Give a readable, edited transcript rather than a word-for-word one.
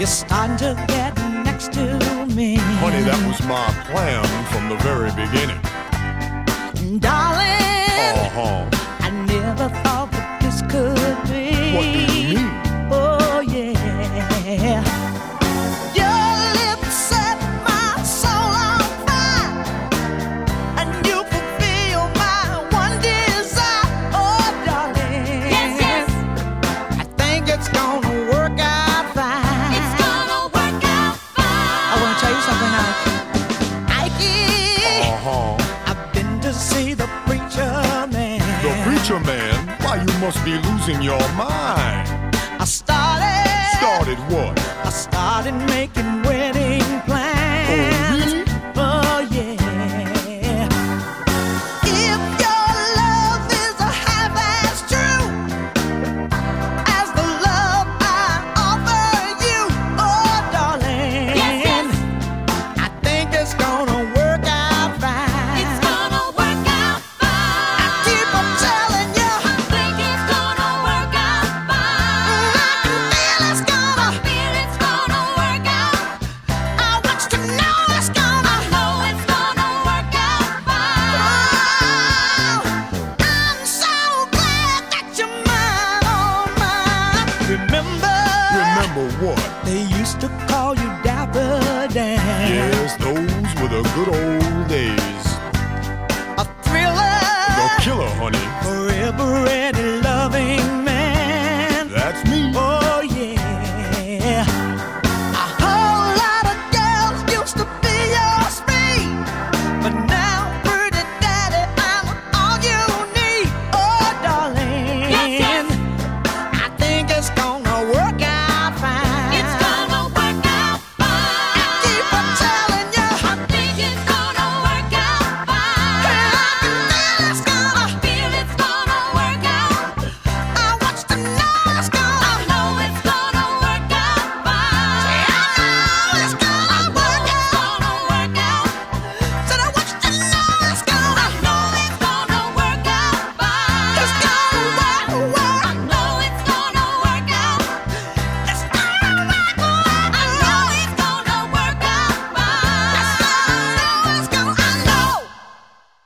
starting to get next to me. Honey, that was my plan from the very beginning. Darling, I never thought that this could be. What do you mean? Oh, yeah. Your lips set my soul on fire, and you fulfill my one desire. Oh, darling. Yes, yes. I think it's gonna work out fine. It's gonna work out fine. I wanna tell you something, Ike. I've been to see the preacher man. The preacher man? Why, you must be losing your mind. I started what? I started making wedding plans. Oh, really? Oh, yeah. If your love is a half as true as the love I offer you, oh, darling. Yes, yes. I think it's gonna work out fine. It's gonna work out fine. I keep on telling you. I think it's gonna work out fine. I can feel it's gonna. I feel it's gonna work out. I want you to know it's gonna. I know it's gonna work out fine. I'm so glad that you're mine, oh mine. Remember what? they used to call you Dapper Dan. Yes, those were the good old days. A thriller, The killer, honey. forever ready loving